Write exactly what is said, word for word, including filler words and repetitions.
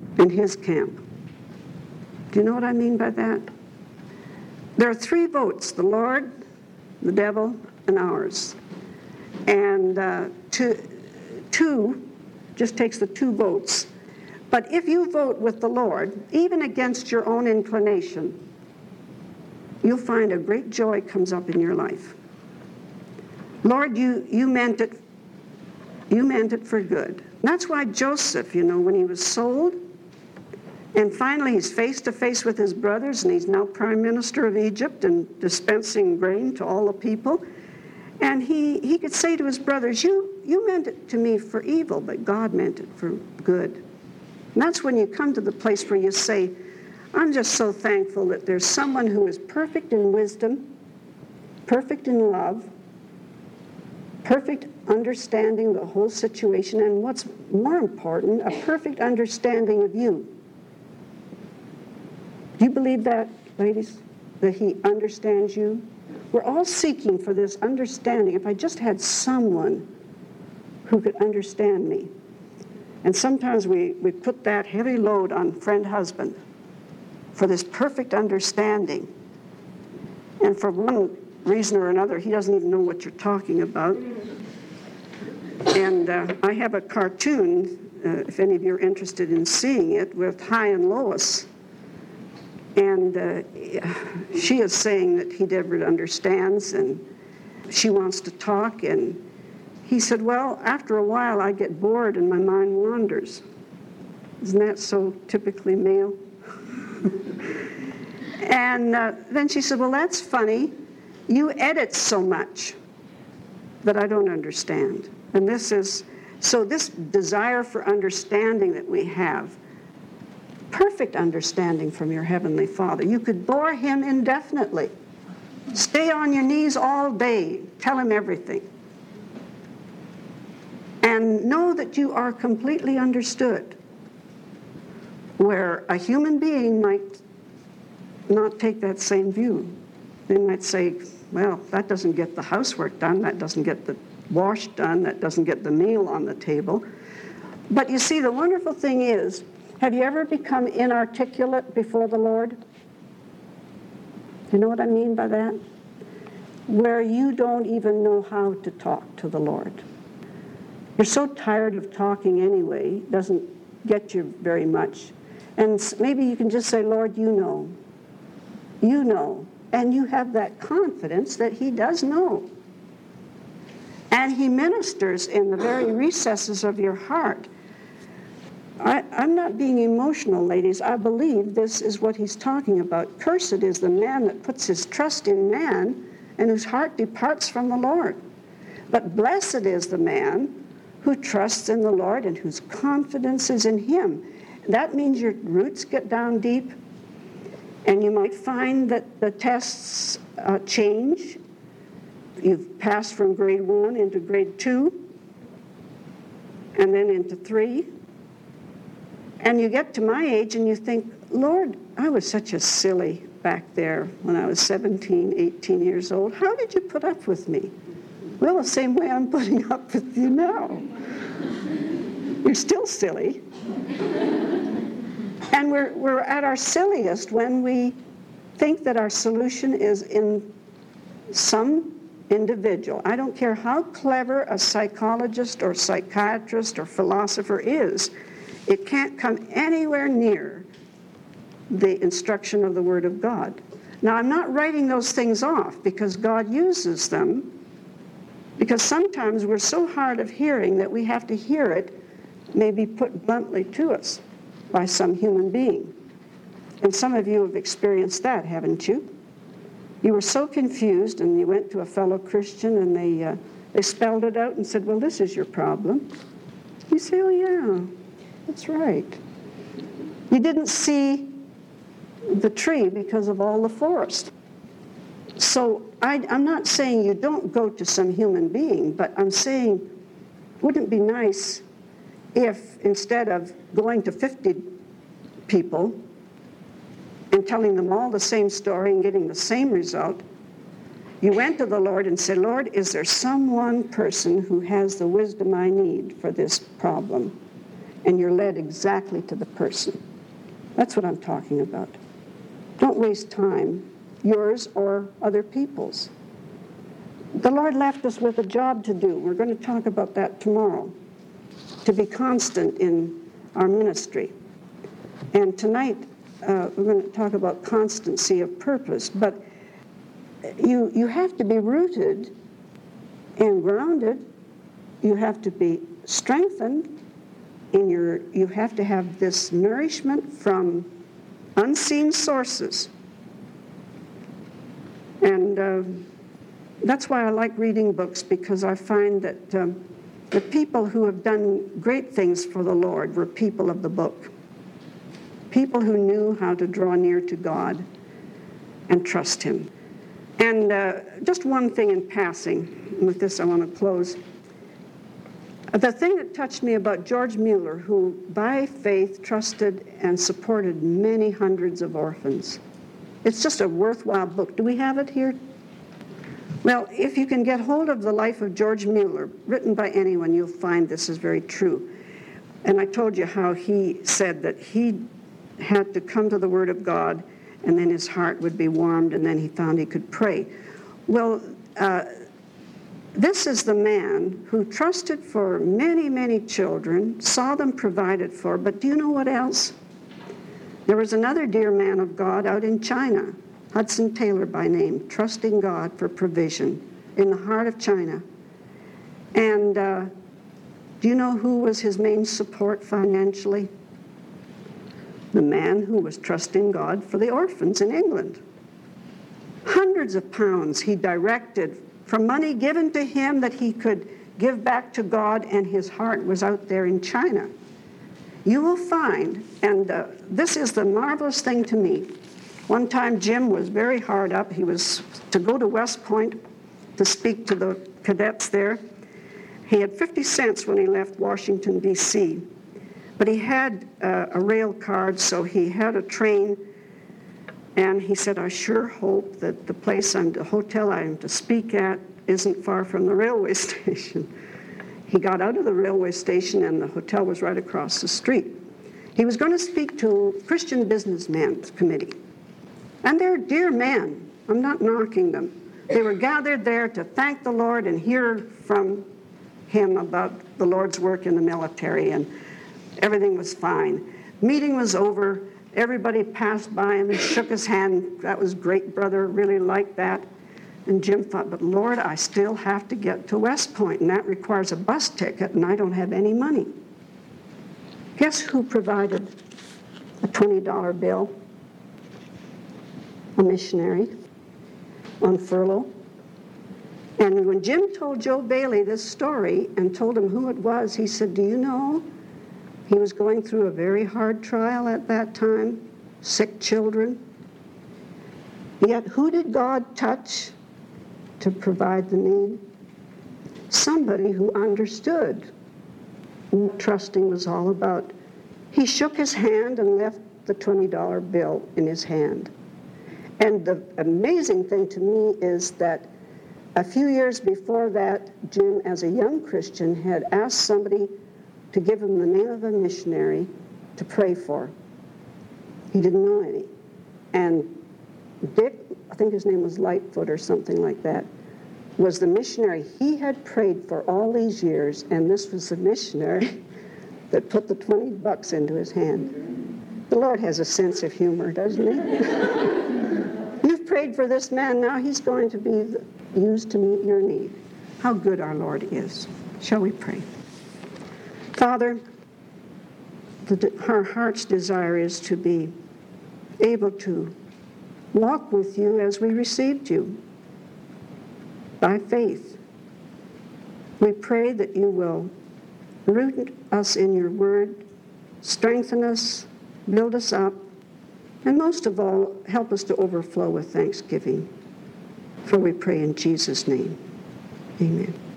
in his camp. Do you know what I mean by that? There are three votes, the Lord, the devil, and ours. And uh, two, two just takes the two votes. But if you vote with the Lord, even against your own inclination, you'll find a great joy comes up in your life. Lord, you, you meant it, you meant it for good. That's why Joseph, you know, when he was sold, and finally he's face to face with his brothers, and he's now prime minister of Egypt and dispensing grain to all the people. And he, he could say to his brothers, you, you meant it to me for evil, but God meant it for good. And that's when you come to the place where you say, I'm just so thankful that there's someone who is perfect in wisdom, perfect in love, perfect understanding the whole situation, and what's more important, a perfect understanding of you. Do you believe that, ladies, that he understands you? We're all seeking for this understanding. If I just had someone who could understand me. And sometimes we, we put that heavy load on friend husband for this perfect understanding. And for one reason or another, he doesn't even know what you're talking about. And uh, I have a cartoon, uh, if any of you are interested in seeing it, with High and Lois. And uh, she is saying that he never understands, and she wants to talk. And he said, well, after a while I get bored and my mind wanders. Isn't that so typically male? And uh, then she said, well, that's funny. You edit so much that I don't understand. And this is, so this desire for understanding that we have, perfect understanding from your Heavenly Father. You could bore him indefinitely. Stay on your knees all day. Tell him everything. And know that you are completely understood. Where a human being might not take that same view. They might say, well, that doesn't get the housework done, that doesn't get the wash done, that doesn't get the meal on the table. But you see, the wonderful thing is, have you ever become inarticulate before the Lord? You know what I mean by that? Where you don't even know how to talk to the Lord. You're so tired of talking anyway, it doesn't get you very much. And maybe you can just say, Lord, you know. You know. And you have that confidence that he does know. And he ministers in the very recesses of your heart. I, I'm not being emotional, ladies. I believe this is what he's talking about. Cursed is the man that puts his trust in man and whose heart departs from the Lord. But blessed is the man who trusts in the Lord and whose confidence is in him. That means your roots get down deep, and you might find that the tests uh, change. You've passed from grade one into grade two, and then into three. And you get to my age and you think, Lord, I was such a silly back there when I was seventeen, eighteen years old. How did you put up with me? Well, the same way I'm putting up with you now. You're still silly. And we're, we're at our silliest when we think that our solution is in some individual. I don't care how clever a psychologist or psychiatrist or philosopher is, it can't come anywhere near the instruction of the Word of God. Now, I'm not writing those things off because God uses them, because sometimes we're so hard of hearing that we have to hear it maybe put bluntly to us by some human being. And some of you have experienced that, haven't you? You were so confused and you went to a fellow Christian and they, uh, they spelled it out and said, well, this is your problem. You say, oh, yeah. That's right. You didn't see the tree because of all the forest. So I, I'm not saying you don't go to some human being, but I'm saying, wouldn't it be nice if instead of going to fifty people and telling them all the same story and getting the same result, you went to the Lord and said, Lord, is there some one person who has the wisdom I need for this problem? and you're led exactly to the person. That's what I'm talking about. Don't waste time, yours or other people's. The Lord left us with a job to do. We're going to talk about that tomorrow, to be constant in our ministry. And tonight, uh, we're going to talk about constancy of purpose. But you, you have to be rooted and grounded. You have to be strengthened in your, you have to have this nourishment from unseen sources. And uh, that's why I like reading books, because I find that um, the people who have done great things for the Lord were people of the book. People who knew how to draw near to God and trust Him. And uh, just one thing in passing, with this I want to close. The thing that touched me about George Mueller, who by faith trusted and supported many hundreds of orphans. It's just a worthwhile book. Do we have it here? Well, if you can get hold of the life of George Mueller, written by anyone, you'll find this is very true. And I told you how he said that he had to come to the Word of God, and then his heart would be warmed, and then he found he could pray. Well, uh, this is the man who trusted for many, many children, saw them provided for, but do you know what else? There was another dear man of God out in China, Hudson Taylor by name, trusting God for provision in the heart of China. And uh, do you know who was his main support financially? The man who was trusting God for the orphans in England. Hundreds of pounds he directed from money given to him that he could give back to God, and his heart was out there in China. You will find, and uh, this is the marvelous thing to me, one time Jim was very hard up. He was to go to West Point to speak to the cadets there. He had fifty cents when he left Washington, D C, but he had uh, a rail card, so he had a train. And he said, I sure hope that the place I'm, the hotel I am to speak at isn't far from the railway station. He got out of the railway station and the hotel was right across the street. He was going to speak to Christian Businessmen's Committee. And they're dear men. I'm not knocking them. They were gathered there to thank the Lord and hear from him about the Lord's work in the military, and everything was fine. Meeting was over. Everybody passed by him and shook his hand. That was great, brother, really liked that. And Jim thought, but Lord, I still have to get to West Point, and that requires a bus ticket, and I don't have any money. Guess who provided a twenty dollar bill? A missionary on furlough. And when Jim told Joe Bailey this story and told him who it was, he said, do you know, he was going through a very hard trial at that time, sick children. Yet who did God touch to provide the need? Somebody who understood what trusting was all about. He shook his hand and left the twenty dollar bill in his hand. And the amazing thing to me is that a few years before that, Jim, as a young Christian, had asked somebody to give him the name of a missionary to pray for. He didn't know any. And Dick, I think his name was Lightfoot or something like that, was the missionary he had prayed for all these years, and this was the missionary that put the twenty bucks into his hand. The Lord has a sense of humor, doesn't he? You've prayed for this man, now he's going to be used to meet your need. How good our Lord is. Shall we pray? Father, the, our heart's desire is to be able to walk with you as we received you, by faith. We pray that you will root us in your word, strengthen us, build us up, and most of all, help us to overflow with thanksgiving. For we pray in Jesus' name. Amen.